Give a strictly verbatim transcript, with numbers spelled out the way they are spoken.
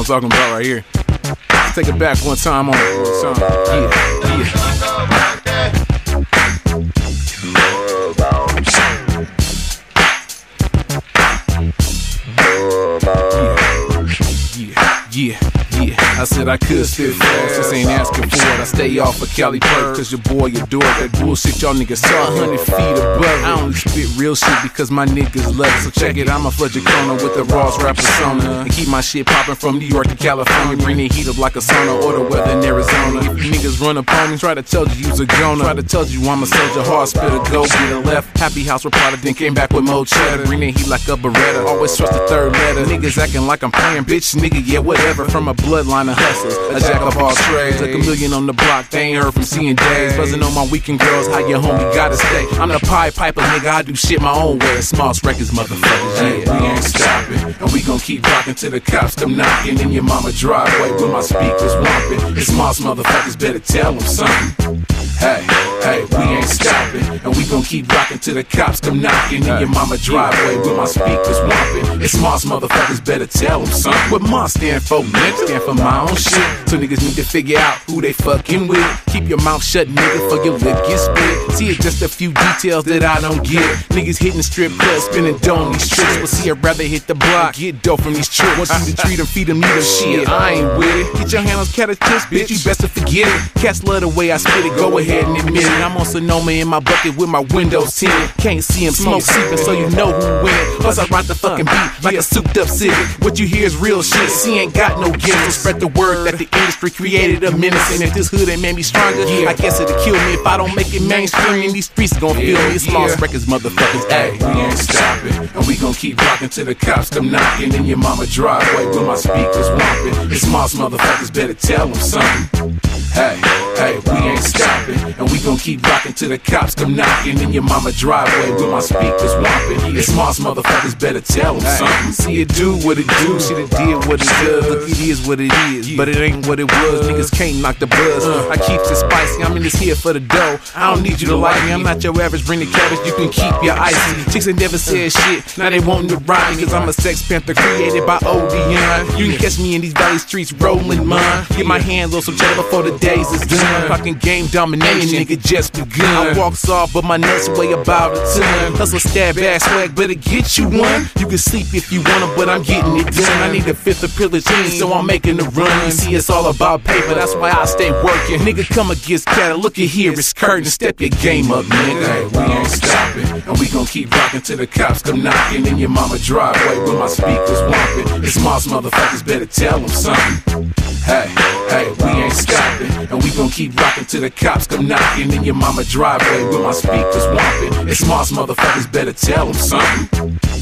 talking about right here. Let's take it back one time on it. One time. Yeah, yeah. Yeah, yeah, I said I could spit fast, this ain't asking for it. I stay off of Cali Perk, cause your boy adore that bullshit y'all niggas saw a hundred feet above it. I only spit real shit because my niggas love it. So check it, I'ma flood your corner with the Ross rap persona and keep my shit popping from New York to California. Bring the heat up like a sauna or the weather in Arizona. If you niggas run up on me, try to tell you you's a goner. Try to tell you I'm a soldier, hard spitter, go get a left. Happy house with product, then came back with more cheddar. Bring the heat like a Beretta, always trust the third letter. Niggas acting like I'm playing, bitch, nigga, yeah, whatever. From a bloodline of hustlers, a jack of all trades. Like a million on the block, they ain't heard from seeing days. Buzzing on my weekend girls, how your homie gotta stay. I'm the Pied Piper, nigga, I do shit my own way. Smalls Records, motherfuckers, yeah. We ain't stopping, and we gon' keep rocking till the cops come knocking in your mama driveway with my speakers whomping. It's Smalls motherfuckers, better tell them something. Hey, hey, we ain't stopping, and we gon' keep rocking till the cops come knocking in your mama driveway with my speakers whomping. It's Smalls motherfuckers, better tell them something. What M O S stand for, nigga? Stand for my own shit. So niggas need to figure out who they fucking with. Keep your mouth shut, nigga, for your lip get split. See, it's just a few details that I don't get. Niggas hitting strip clubs, spinning dough on these tricks. But see, I'd rather hit the block, get dough from these tricks. Want you to treat them, feed them, need them shit. I ain't with it. Get your hand on catch bitch, you best to forget it. Cats love the way I spit it, go ahead and admit it. I'm on Sonoma in my bucket with my windows tinted. Can't see him smoke seeping, so you know who win. Plus I rock the fucking beat like a souped up city. What you hear is real shit, see ain't got no gimmicks. So spread the word that the industry created a menace. And if this hood ain't made me stronger, I guess it'll kill me if I don't make it mainstream. And these streets gon' feel me. It's Smalls Records, motherfuckers. Hey, we ain't stopping, and we gon' keep rocking till the cops come knocking in your mama driveway with my speakers whomping. It's Smalls motherfuckers, better tell them something. Hey, hey, we ain't stopping, and we gon' keep rocking till the cops come knocking in your mama driveway with my speakers whomping. It's Smalls motherfuckers, better tell them something. See it do what it do, see it did what it does. Look, it is what it is, but it ain't what it was. Niggas can't knock the buzz. I keep it spicy, I'm in this here for the dough. I don't need you to like me, I'm not your average. Bring the cabbage, you can keep your icy. Chicks ain't never said shit, now they wantin' to ride me, cause I'm a sex panther created by Odeon. You can catch me in these valley streets rolling mine. Get my hands on some cheddar before the days is done. Fucking game domination, nigga, just begun. I walk soft, but my nuts weigh about a ton. Hustle, stab, ass, swag, better get you one. You can sleep if you wanna, but I'm getting it done. I need a fifth of privilege, so I'm making a run. You see, it's all about paper, that's why I stay working. Nigga, come against cattle, look at here, it's curtain. Step your game up, nigga. Hey, we ain't stopping, and we gon' keep rocking till the cops come knocking in your mama driveway with my speakers whomping. It's Smalls motherfuckers, better tell them something. Hey, hey, we ain't stopping, and we gon' keep rocking till the cops come knocking in your mama driveway with my speakers whomping. It's Smalls motherfuckers, better tell them something.